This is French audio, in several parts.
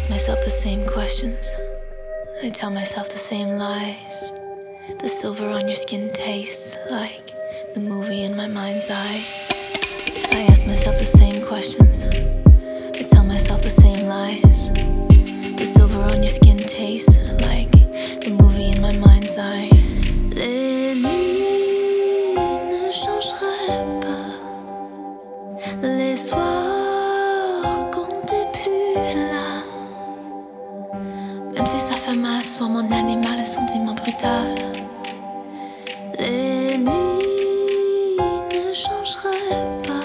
ask myself the same questions. I tell myself the same lies. The silver on your skin tastes like the movie in my mind's eye. I ask myself the same questions. I tell myself the same lies. The silver on your skin tastes like the movie in my mind's eye. Les nuits ne changeraient pas. Les soirs quand t'es plus là. Même si ça fait mal, sois mon animal, le sentiment brutal. Les nuits ne changeraient pas.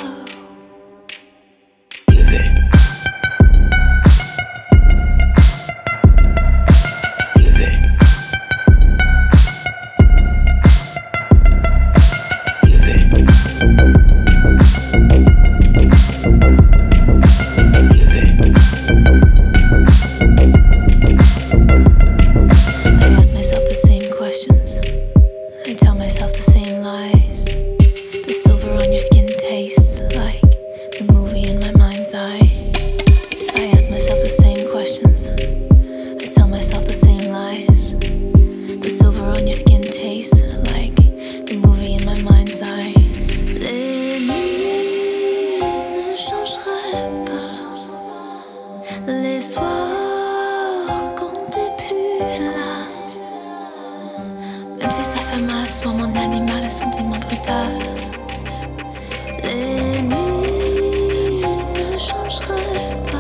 I tell myself the same lies. The silver on your skin tastes like the movie in my mind's eye. I ask myself the same questions. I tell myself the same lies. The silver on your skin tastes like the movie in my mind's eye. Les nuits ne changeraient pas. Les soirs quand t'es plus là. Même si ça fait mal, sois mon animal, le sentiment brutal. Les nuits ne changeraient pas.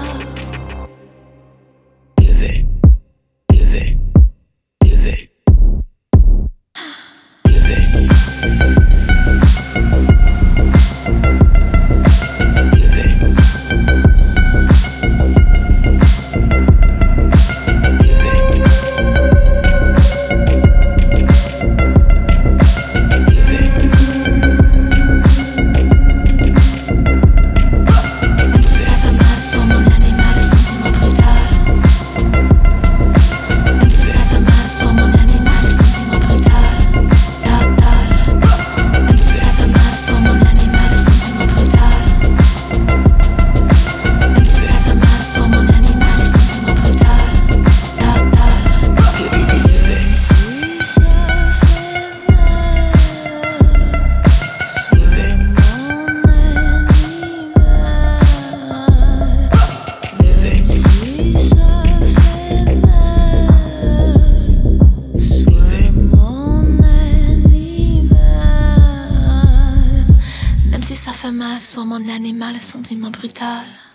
Ça fait mal, sois mon animal, le sentiment brutal.